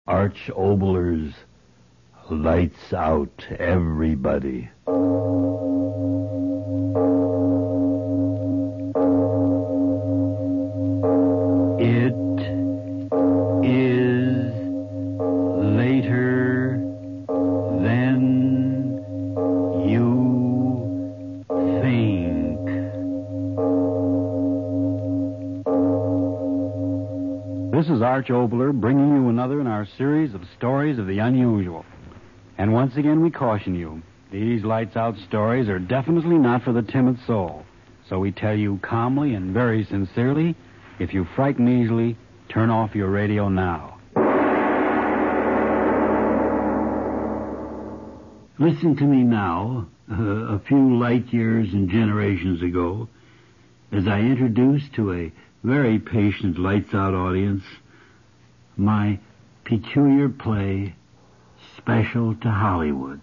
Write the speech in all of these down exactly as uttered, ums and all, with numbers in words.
Arch Oboler's Lights Out, Everybody. It is later than you think. This is Arch Oboler bringing you another in our series of stories of the unusual. And once again we caution you, these lights out stories are definitely not for the timid soul. So we tell you calmly and very sincerely, if you frighten easily, turn off your radio now. Listen to me now, uh, a few light years and generations ago, as I introduce to a very patient lights out audience my peculiar play, Special to Hollywood.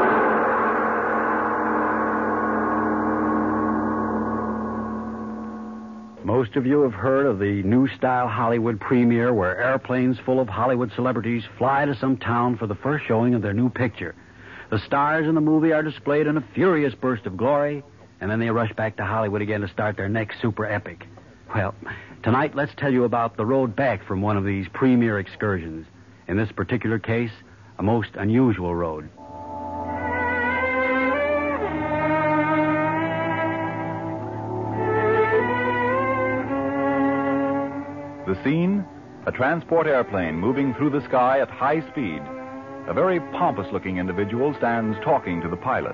Most of you have heard of the new style Hollywood premiere where airplanes full of Hollywood celebrities fly to some town for the first showing of their new picture. The stars in the movie are displayed in a furious burst of glory, and then they rush back to Hollywood again to start their next super epic. Well, tonight let's tell you about the road back from one of these premiere excursions. In this particular case, a most unusual road. The scene? A transport airplane moving through the sky at high speed. A very pompous-looking individual stands talking to the pilot.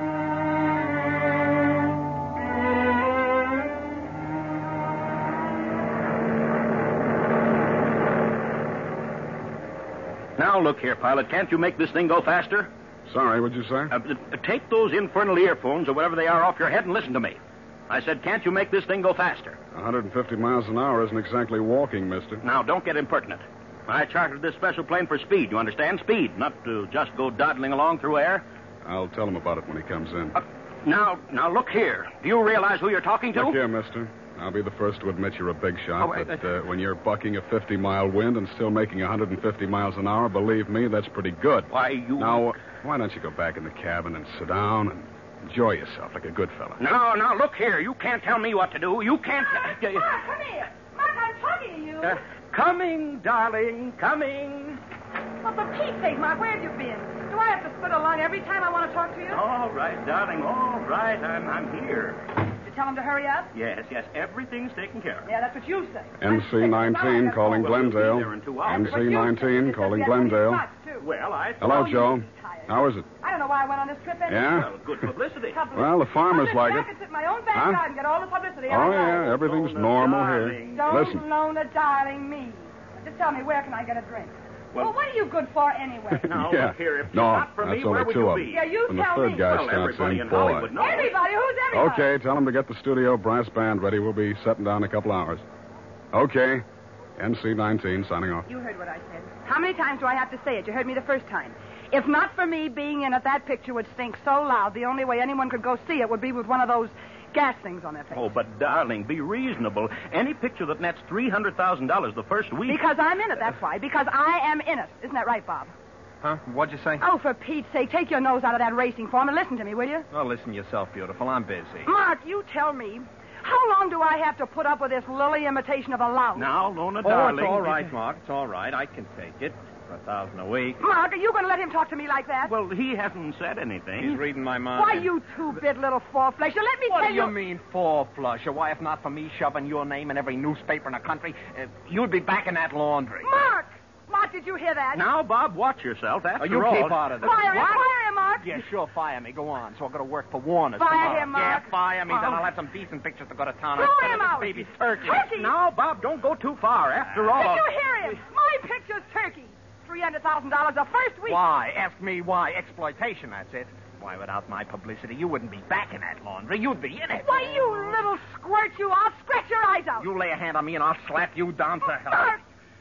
Now, look here, pilot. Can't you make this thing go faster? Sorry, what'd you say? Uh, uh, take those infernal earphones or whatever they are off your head and listen to me. I said, can't you make this thing go faster? one hundred fifty miles an hour isn't exactly walking, mister. Now, don't get impertinent. I chartered this special plane for speed, you understand? Speed, not to just go dawdling along through air. I'll tell him about it when he comes in. Uh, now, now, look here. Do you realize who you're talking to? Look here, mister. I'll be the first to admit you're a big shot, Oh, wait, but uh, uh, when you're bucking a fifty-mile wind and still making one hundred fifty miles an hour, believe me, that's pretty good. Why, you... Now, why don't you go back in the cabin and sit down and enjoy yourself like a good fella? No, now, look here. You can't tell me what to do. You can't... Mark, Mark, come here. Mark, I'm talking to you. Uh, coming, darling, coming. Well, for Pete's sake, Mark, where have you been? Do I have to split along every time I want to talk to you? All right, darling, all right. I'm, I'm here. Did you tell him to hurry up? Yes, yes, everything's taken care of. Yeah, that's what you say. M C nineteen calling Glendale. M C nineteen calling Glendale. Well, I thought... Hello, Joe. How is it? I don't know why I went on this trip anyway. Yeah? Well, good publicity. Publicity. Well, the farmers I'll like just it. I can sit in my own back Huh? garden and get all the publicity. Oh, I know. yeah, everything's Lona, normal darling. here. Don't Listen. loan a darling me. Just tell me, where can I get a drink? Well- Well, what are you good for anyway? Now, Yeah. look here. If No, not for that's me, only where would two you of be? them. Yeah, you When the tell third me. guy Well, starts everybody in, in boy. Hollywood knows. Everybody? Who's everybody? Okay, tell them to get the studio brass band ready. We'll be setting down in a couple hours. Okay. M C nineteen signing off. You heard what I said. How many times do I have to say it? You heard me the first time. If not for me being in it, that picture would stink so loud, the only way anyone could go see it would be with one of those gas things on their face. Oh, but, darling, be reasonable. Any picture that nets three hundred thousand dollars the first week... Because I'm in it, that's why. Because I am in it. Isn't that right, Bob? Huh? What'd you say? Oh, for Pete's sake, take your nose out of that racing form and listen to me, will you? Oh, listen yourself, beautiful. I'm busy. Mark, you tell me, how long do I have to put up with this lily imitation of a louse? Now, Lona, Oh, darling... it's all right, Mark. It's all right. I can take it. For a thousand a week. Mark, are you going to let him talk to me like that? Well, he hasn't said anything. He's reading my mind. Why, you two-bit little four-flesher, let me What tell do you mean, four flusher? Why, if not for me shoving your name in every newspaper in the country, uh, you'd be back in that laundry. Mark! Mark, did you hear that? Now, Bob, watch yourself. After Oh, you all... keep out of this. Fire him, What? fire him, Mark! Yeah, sure, fire me. Go on. So I've got to work for Warner's Fire tomorrow. him, Mark. Yeah, fire me. Then Oh. I'll have some decent pictures to go to town. Throw instead him of this out. baby turkey. Turkey? Now, Bob, don't go too far. After all... Did you hear him? My picture's turkey. three hundred thousand dollars the first week. Why? Ask me why. Exploitation, that's it. Why, without my publicity, you wouldn't be back in that laundry. You'd be in it. Why, you little squirt, you! I'll scratch your eyes out. You lay a hand on me and I'll slap you down to hell. Mark! Mark, do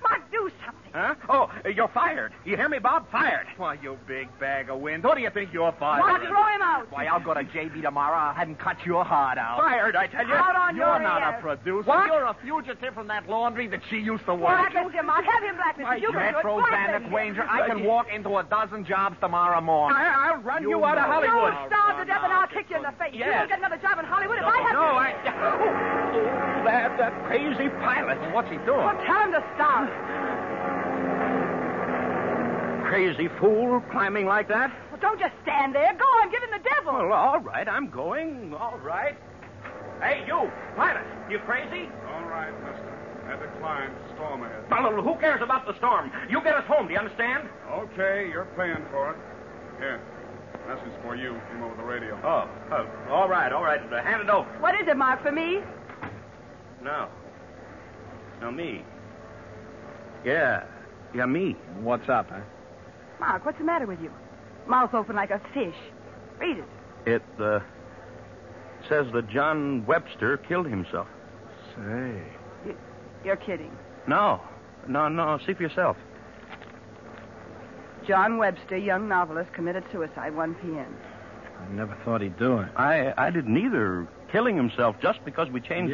do something. Huh? Oh, you're fired. You hear me, Bob? Fired. Why, you big bag of wind. Who do you think you're fired? Mark, throw him out. Why, I'll go to J B tomorrow. I'll have him cut your heart out. Fired, I tell you. Out on You're your not ear. a producer. What? You're a fugitive from that laundry that she used to work. Blacklist him, Mark. Have him blacklisted. You can do it. Metro Blacklist Bandit him. Wanger. I can walk into a dozen jobs tomorrow morning. I, I'll run you, You out of know. Hollywood. You starve to death and I'll kick you in the face. You Yes. won't get another job in Hollywood if I have No, to. I... Oh, that, that crazy pilot. What's he doing? Well, tell him to stop. Crazy fool climbing like that? Well, don't just stand there. Go on, give him the devil. Well, all right, I'm going. All right. Hey, you, pilot, you crazy? All right, mister. Had to climb. Storm ahead. Well, who cares about the storm? You get us home, do you understand? Okay, you're paying for it. Here. Message for you. Came over the radio. Oh, oh all right, all right. Uh, hand it over. What is it, Mark, for me? No. No, me. Yeah. Yeah, me. What's up, huh? Mark, what's the matter with you? Mouth open like a fish. Read it. It, uh, says that John Webster killed himself. Say. You, you're kidding. No. No, no. See for yourself. John Webster, young novelist, committed suicide, one p.m. I never thought he'd do it. I I didn't either. Killing himself just because we changed...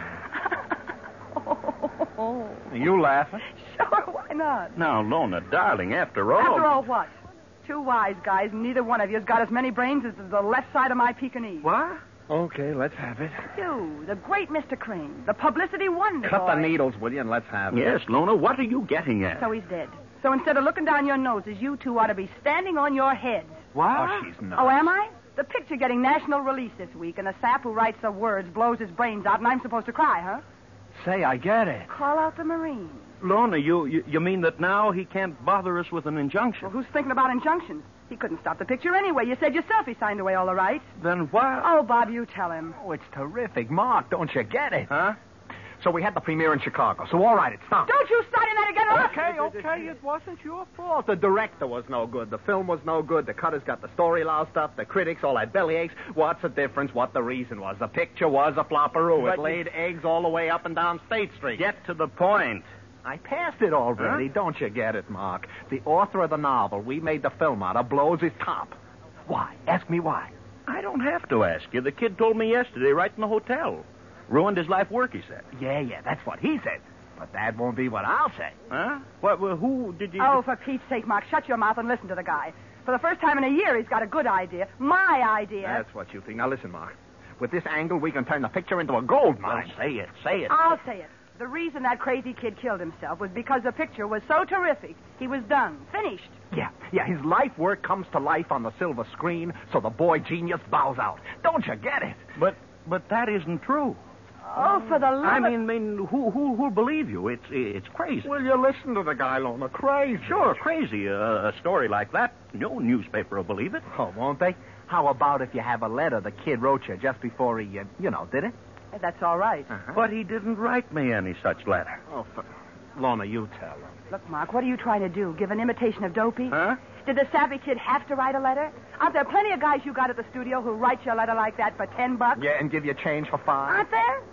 Oh, You laughing? sure, why not? Now, Lona, darling, after all... After all, what? Two wise guys, and neither one of you's got as many brains as the left side of my Pekingese. What? Okay, let's have it. You, the great Mister Crane, the publicity wonder Cut boy. the needles, will you, and let's have it. Yes, Lona, what are you getting at? So he's dead. So instead of looking down your noses, you two ought to be standing on your heads. What? Oh, she's not. Oh, am I? The picture getting national release this week, and a sap who writes the words blows his brains out, and I'm supposed to cry, huh? Say, I get it. Call out the Marines. Lona, you, you you mean that now he can't bother us with an injunction? Well, who's thinking about injunctions? He couldn't stop the picture anyway. You said yourself he signed away all the rights. Then why... Oh, Bob, you tell him. Oh, it's terrific. Mark, don't you get it? Huh? So we had the premiere in Chicago. So, all right, it's done. Don't you start in that again, or Okay, okay, it wasn't your fault. The director was no good. The film was no good. The cutters got the story loused up. The critics all had bellyaches. What's the difference? What the reason was? The picture was a flopperoo. But It you- laid eggs all the way up and down State Street. Get to the point. I passed it already. Huh? Don't you get it, Mark? The author of the novel we made the film out of blows his top. Why? Ask me why. I don't have to ask you. The kid told me yesterday right in the hotel. Ruined his life work, he said. Yeah, yeah, that's what he said. But that won't be what I'll say. Huh? What, well, who did you... Oh, for Pete's sake, Mark, shut your mouth and listen to the guy. For the first time in a year, he's got a good idea. My idea. That's what you think. Now, listen, Mark. With this angle, we can turn the picture into a gold Well, mine. say it, say it. I'll say it. The reason that crazy kid killed himself was because the picture was so terrific. He was done. Finished. Yeah, yeah, his life work comes to life on the silver screen, so the boy genius bows out. Don't you get it? But but that isn't true. Oh, for the love I of... mean, mean, who who who'll believe you? It's it's crazy. Will you listen to the guy, Lona? Crazy. Sure, crazy. Uh, a story like that, no newspaper will believe it. Oh, won't they? How about if you have a letter the kid wrote you just before he, uh, you know, did it? That's all right. Uh-huh. But he didn't write me any such letter. Oh, for... Lona, you tell him. Look, Mark, what are you trying to do? Give an imitation of Dopey? Huh? Did the savvy kid have to write a letter? Aren't there plenty of guys you got at the studio who write you a letter like that for ten bucks? Yeah, and give you change for five? Aren't there?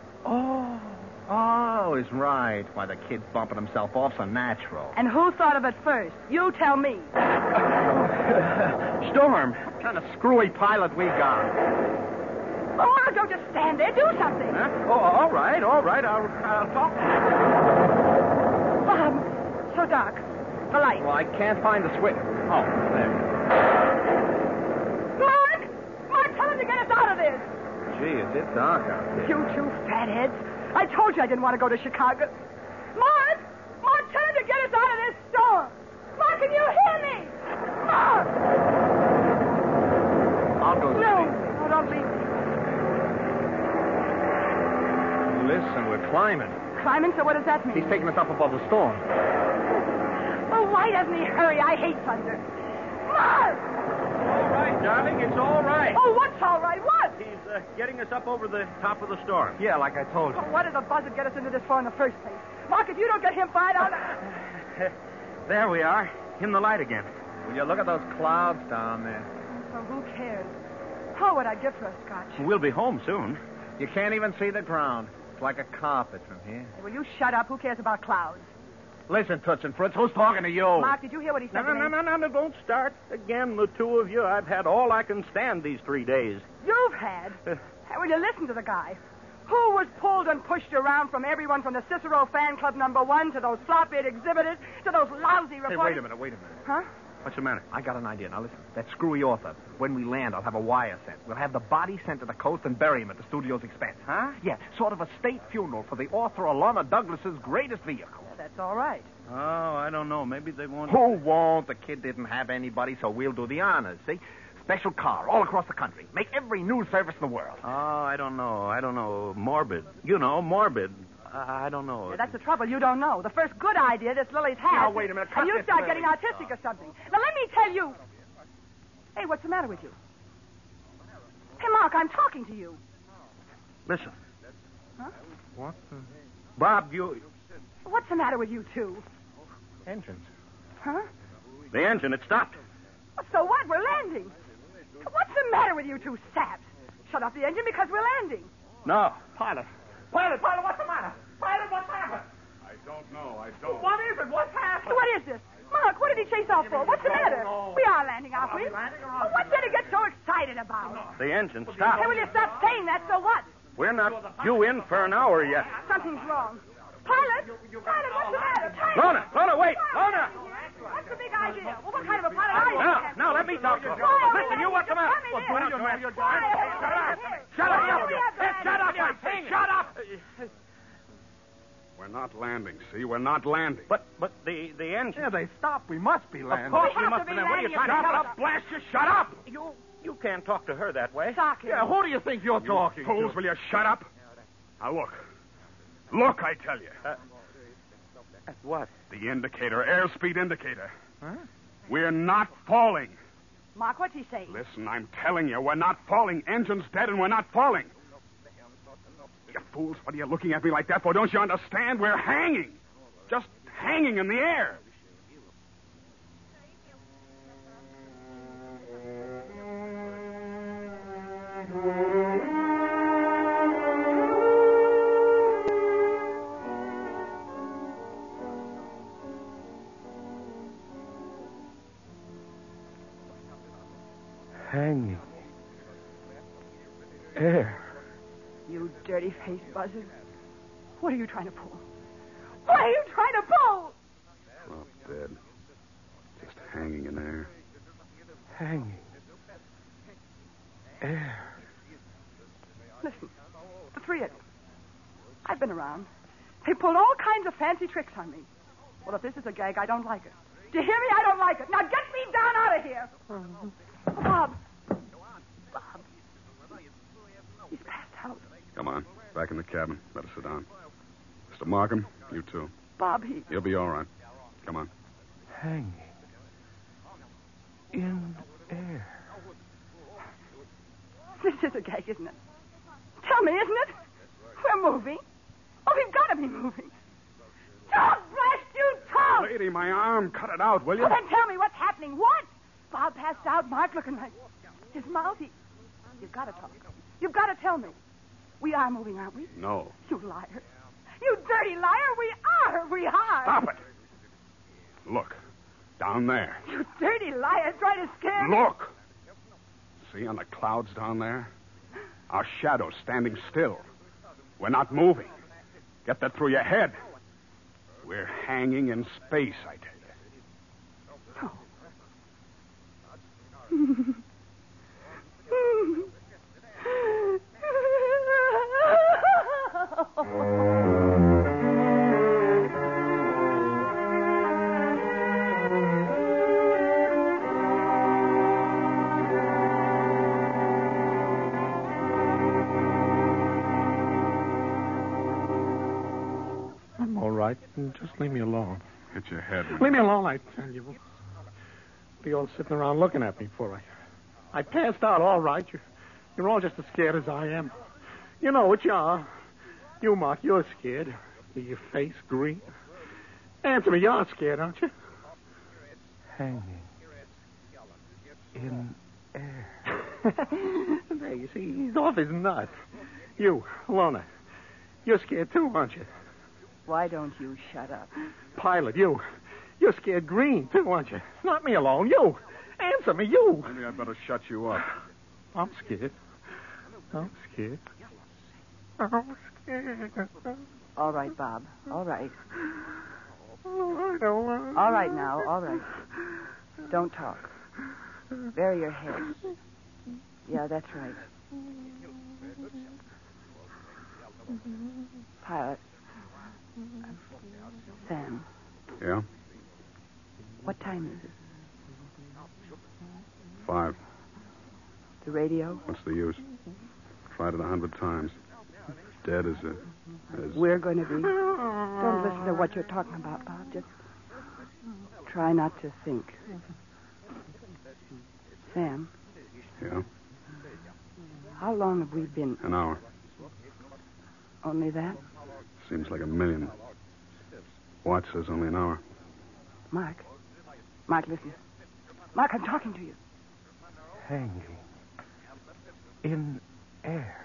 Oh. Oh, he's right. Why, the kid's bumping himself off so natural. And who thought of it first? You tell me. Storm. What kind of screwy pilot we got? Oh, Mark, don't just stand there. Do something. Huh? Oh, all right, all right. I'll, I'll talk to you. Bob, so dark. The light. Well, I can't find the switch. Oh, there. Mark! Mark, tell him to get us out of this. Gee, is it dark out there? You two fatheads. I told you I didn't want to go to Chicago. Mark! Mark, tell him to get us out of this storm. Mark, can you hear me? Mark! I'll go No. see. No, don't leave me. Listen, we're climbing. Climbing, so what does that mean? He's taking us up above the storm. Oh, why doesn't he hurry? I hate thunder. Mark! All right, darling, it's all right. Oh, what's all right? What? He's uh, getting us up over the top of the storm. Yeah, like I told you. Oh, what did the buzzard get us into this for in the first place? Mark, if you don't get him fired out... There we are, in the light again. Will you look at those clouds down there? Oh, who cares? Oh, what I'd give for a scotch. We'll be home soon. You can't even see the ground. It's like a carpet from here. Hey, will you shut up? Who cares about clouds? Listen, Toots and Fritz, who's talking to you? Mark, did you hear what he said No, to no, me? no, no, no, don't start again, the two of you. I've had all I can stand these three days. You've had. Hey, will you listen to the guy? Who was pulled and pushed around from everyone from the Cicero fan club number one to those flop-eared exhibitors to those lousy reporters? Hey, wait a minute, wait a minute. Huh? What's the matter? I got an idea. Now, listen. That screwy author, when we land, I'll have a wire set. We'll have the body sent to the coast and bury him at the studio's expense. Huh? Yeah, sort of a state funeral for the author Alana Douglas's greatest vehicle. Yeah, that's all right. Oh, I don't know. Maybe they won't. Who won't? The kid didn't have anybody, so we'll do the honors, see? Special car all across the country. Make every news service in the world. Oh, I don't know. I don't know. Morbid. You know, morbid. I, I don't know. Yeah, that's the trouble. You don't know. The first good idea this Lily's had. Now, wait a minute. Cut And you this, start Lily. getting artistic or something. Now, let me tell you. Hey, what's the matter with you? Hey, Mark, I'm talking to you. Listen. Huh? What? Bob, you... What's the matter with you two? Engines. Huh? The engine, it stopped. So what? We're landing. What's the matter with you two saps? Shut off the engine because we're landing. No. Pilot. Pilot, pilot, what's the matter? Pilot, what's happened? I don't know. I don't. What is it? What's happened? What is this? Mark, what did he chase off for? What's the matter? no. We are landing, aren't we? Are we landing or Well, aren't what we did he get so excited about? The engine stopped. Hey, will you stop saying that? So what? We're not due in for an hour yet. Something's wrong. Pilot? Pilot, what's the matter? Pilot? Lona, Lona, wait. Lona. What's the big idea? Well, what kind of a pilot are you? Now, now, let me talk to him. Why are we Listen, you, what's the matter? Come in here. Well, you know you're Why driving. are we Shut up. here? Shut up. Why are we you. at the Hey, shut up, I say. Shut up. We're not landing, see? We're not landing. But, but the, the engine... Yeah, they stopped. We must be landing. Of course We we have must to be be there. What are you landing. trying to... Shut Shut up. up, blast you. Shut up. You, you can't talk to her that way. Sock him. Yeah, who do you think you're talking Fools, to? will you shut up? Now, look. Look, I tell you. Uh, what? The indicator, airspeed indicator. Huh? We're not falling. Mark, what's he saying? Listen, I'm telling you, we're not falling. Engine's dead and we're not falling. You fools, what are you looking at me like that for? Don't you understand? We're hanging. Just hanging in the air. Hanging. Air. You dirty-faced buzzard. What are you trying to pull? What are you trying to pull? Not dead. Just hanging in air. Hanging. Air. Listen, the three of them. I've been around. They pulled all kinds of fancy tricks on me. Well, if this is a gag, I don't like it. Do you hear me? I don't like it. Now get me down out of here. Oh, Bob. Bob. He's passed out. Come on. Back in the cabin. Better sit down. Mister Markham, you too. Bob, he... You'll be all right. Come on. Hanging. In air. This is a gag, isn't it? Tell me, isn't it? We're moving. Oh, we've got to be moving. Don't blast you, Tom! Lady, my arm. Cut it out, will you? Well, then tell me what's happening. What? Bob passed out, Mark looking like... His mouth, he... You've got to talk. You've got to tell me. We are moving, aren't we? No. You liar. You dirty liar. We are. We are. Stop it. Look. Down there. You dirty liar trying to scare me. Look. See on the clouds down there? Our shadows standing still. We're not moving. Get that through your head. We're hanging in space, I tell you. I'm all right. Just leave me alone. Hit your head. Leave me alone, I tell you. Be all sitting around looking at me for I. I passed out all right. You're, you're all just as scared as I am. You know what you are. You, Mark, you're scared. Your face green. Answer me, you're scared, aren't you? Hanging in air. There, you see, he's off his nut. You, Lona, you're scared too, aren't you? Why don't you shut up? Pilot, you. You're scared green, too, aren't you? Not me alone. You. Answer me, you. Maybe I'd better shut you up. I'm scared. I'm scared. I'm scared. All right, Bob. All right. Oh, I don't want... All right now. All right. Don't talk. Bury your head. Yeah, that's right. Pilot. Uh, Sam. Yeah? What time is it? Five. The radio? What's the use? Tried it a hundred times. Dead as a... As... We're going to be. Don't listen to what you're talking about, Bob. Just try not to think. Sam. Yeah? How long have we been? An hour. Only that? Seems like a million. Watch says only an hour. Mark. Mark, listen. Mark, I'm talking to you. Hanging in air.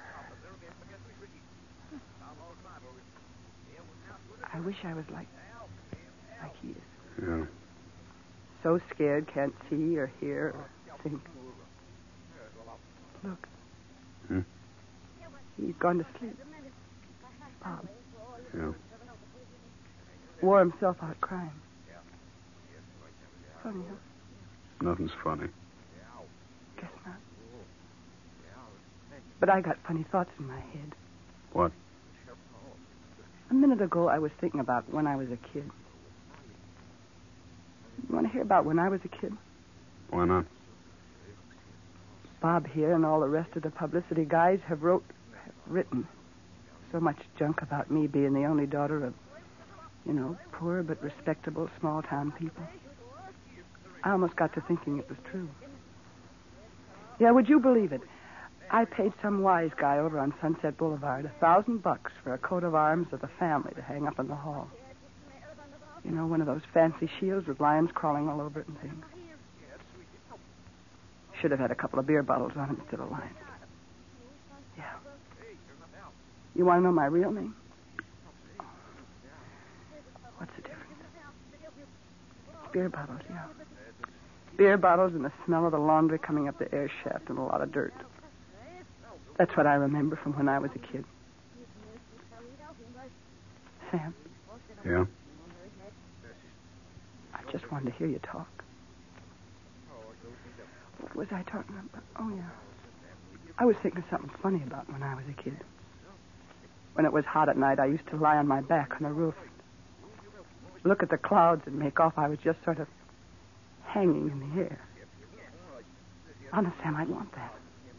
I wish I was like, like he is. Yeah. So scared, can't see or hear or think. Look. Hmm? He's gone to sleep. Bob. Yeah. Wore himself out crying. Funny, huh? Nothing's funny. Guess not. But I got funny thoughts in my head. What? A minute ago, I was thinking about when I was a kid. You want to hear about when I was a kid? Why not? Bob here and all the rest of the publicity guys have wrote, have written so much junk about me being the only daughter of, you know, poor but respectable small-town people. I almost got to thinking it was true. Yeah, would you believe it? I paid some wise guy over on Sunset Boulevard a thousand bucks for a coat of arms of the family to hang up in the hall. You know, one of those fancy shields with lions crawling all over it and things. Should have had a couple of beer bottles on it instead of lions. Yeah. You want to know my real name? What's the difference? Beer bottles, yeah. Beer bottles and the smell of the laundry coming up the air shaft and a lot of dirt. That's what I remember from when I was a kid. Sam? Yeah? I just wanted to hear you talk. What was I talking about? Oh, yeah. I was thinking something funny about when I was a kid. When it was hot at night, I used to lie on my back on the roof, look at the clouds and make off I was just sort of hanging in the air. Honest, Sam, I'd want that.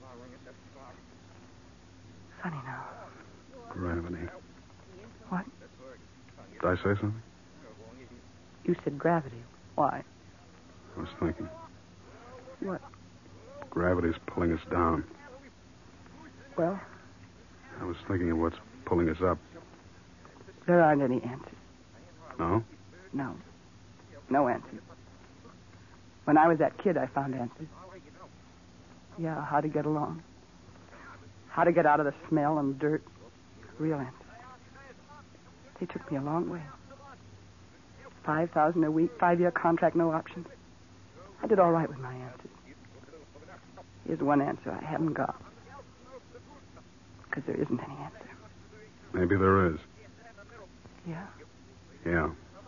Funny now. Gravity. What? Did I say something? You said gravity. Why? I was thinking. What? Gravity's pulling us down. Well, I was thinking of what's pulling us up. there aren't any answers. No? No. No answers. When I was that kid, I found answers. Yeah, how to get along. How to get out of the smell and dirt. Real answers. They took me a long way. Five thousand a week, five-year contract, no options. I did all right with my answers. Here's one answer I haven't got. Because there isn't any answer. Maybe there is. Yeah? Yeah.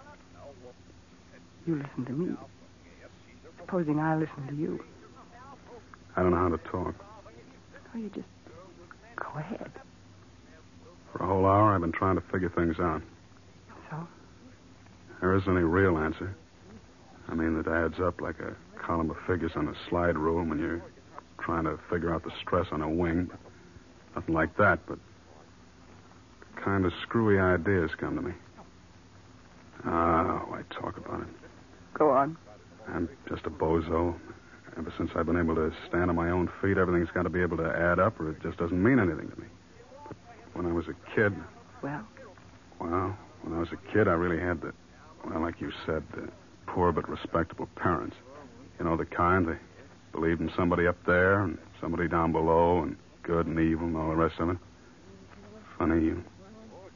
You listen to me. Supposing I listen to you. I don't know how to talk. Oh, you just go ahead. For a whole hour, I've been trying to figure things out. So? There isn't any real answer. I mean, that adds up like a column of figures on a slide rule when you're trying to figure out the stress on a wing. Nothing like that, but kind of screwy ideas come to me. Ah, why talk about it? Go on. I'm just a bozo. Ever since I've been able to stand on my own feet, everything's got to be able to add up or it just doesn't mean anything to me. But when I was a kid... Well? Well, when I was a kid, I really had the... Well, like you said, the poor but respectable parents. You know, the kind they believed in somebody up there and somebody down below and good and evil and all the rest of it. Funny, you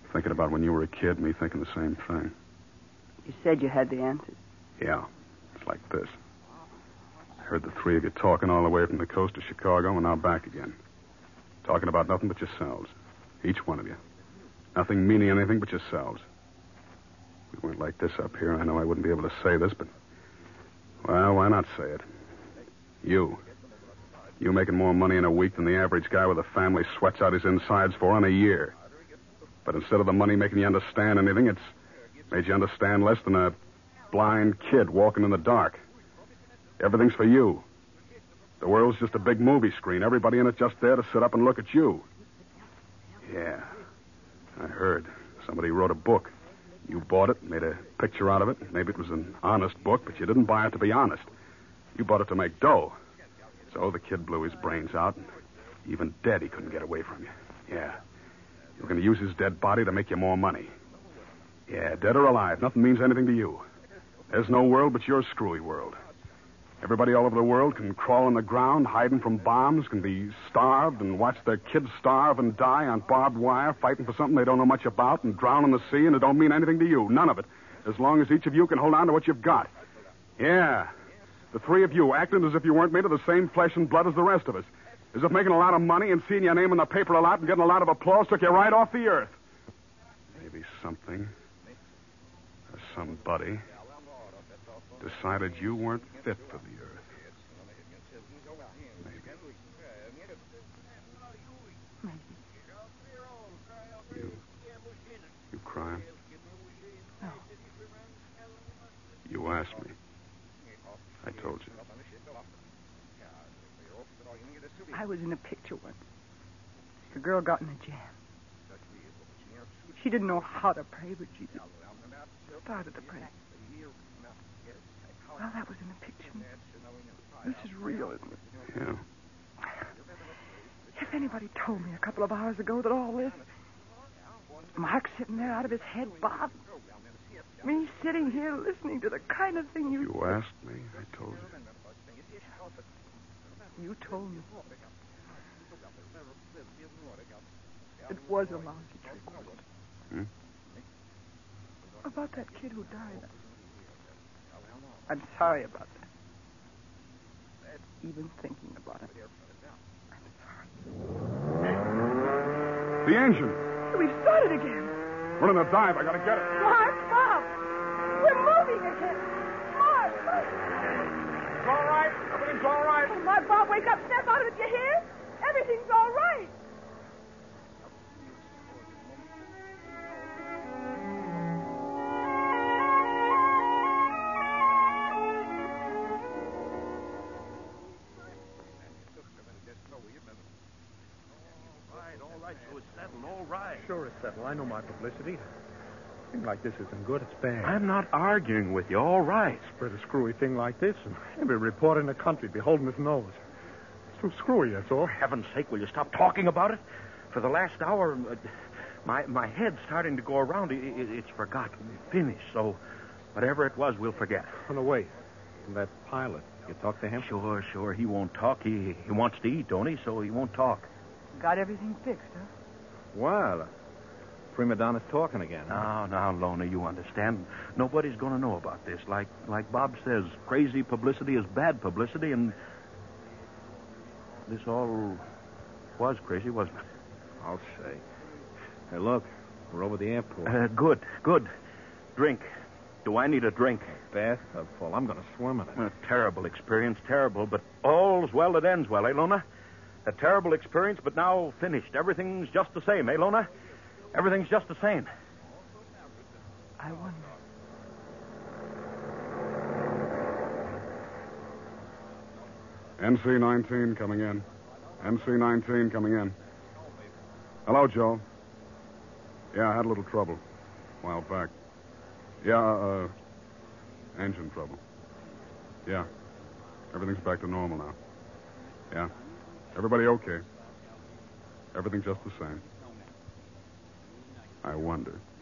Thinking about when you were a kid, me thinking the same thing. You said you had the answers. Yeah, it's like this. I heard the three of you talking all the way from the coast to Chicago and now back again. Talking about nothing but yourselves. Each one of you. Nothing meaning anything but yourselves. If we weren't like this up here, I know I wouldn't be able to say this, but... Well, why not say it? You. You making more money in a week than the average guy with a family sweats out his insides for in a year. But instead of the money making you understand anything, it's made you understand less than a blind kid walking in the dark. Everything's for you. The world's just a big movie screen. Everybody in it just there to sit up and look at you. Yeah. I heard. Somebody wrote a book. You bought it, made a picture out of it. Maybe it was an honest book, but you didn't buy it to be honest. You bought it to make dough. So the kid blew his brains out. Even dead, he couldn't get away from you. Yeah. You were going to use his dead body to make you more money. Yeah, dead or alive, nothing means anything to you. There's no world but your screwy world. Everybody all over the world can crawl on the ground, hiding from bombs, can be starved and watch their kids starve and die on barbed wire, fighting for something they don't know much about, and drown in the sea, and it don't mean anything to you. None of it. As long as each of you can hold on to what you've got. Yeah. The three of you acting as if you weren't made of the same flesh and blood as the rest of us. As if making a lot of money and seeing your name in the paper a lot and getting a lot of applause took you right off the earth. Maybe something or somebody decided you weren't fit for the earth. Maybe. Maybe. You... You crying? No. You asked me. I told you. I was in a picture once. The girl got in a jam. She didn't know how to pray, but she started to pray. Well, that was in a picture. This is real, isn't it? Yeah. If anybody told me a couple of hours ago that all this... Mark sitting there out of his head, Bob. Me sitting here listening to the kind of thing you... You asked me, I told you. You told me. It was a lousy trick, wasn't it? Hmm? About that kid who died. I'm sorry about that. Even thinking about it. I'm sorry. The engine. We've started again. Running a dive. I gotta get it. Mark, Bob. We're moving again. Mark, Mark. It's all right. Everything's all right. Oh, my Bob, wake up. Snap out of it. You hear? Everything's all right. Sure it's settled. I know my publicity. Thing like this isn't good. It's bad. I'm not arguing with you. All right. Spread a screwy thing like this, and every reporter in the country be holding his nose. It's too screwy, that's all. For heaven's sake, will you stop talking about it? For the last hour, uh, my my head's starting to go around. It, it, it's forgotten. Finished. So whatever it was, we'll forget. On the way. And that pilot, you talk to him? Sure, sure. He won't talk. He, he wants to eat, don't he? So he won't talk. Got everything fixed, huh? Well, prima donna's talking again. Now, now, Lona, you understand. Nobody's going to know about this. Like like Bob says, crazy publicity is bad publicity, and this all was crazy, wasn't it? I'll say. Hey, look, we're over the airport. Uh, good, good. Drink. Do I need a drink? Bathtub full. I'm going to swim in it. A terrible experience, terrible, but all's well that ends well, eh, Lona? A terrible experience, but now finished. Everything's just the same, eh, Lona? Everything's just the same. I wonder. N C nineteen coming in. N C nineteen coming in. Hello, Joe. Yeah, I had a little trouble a while back. Yeah, uh, engine trouble. Yeah. Everything's back to normal now. Yeah. Everybody okay. Everything's just the same. I wonder.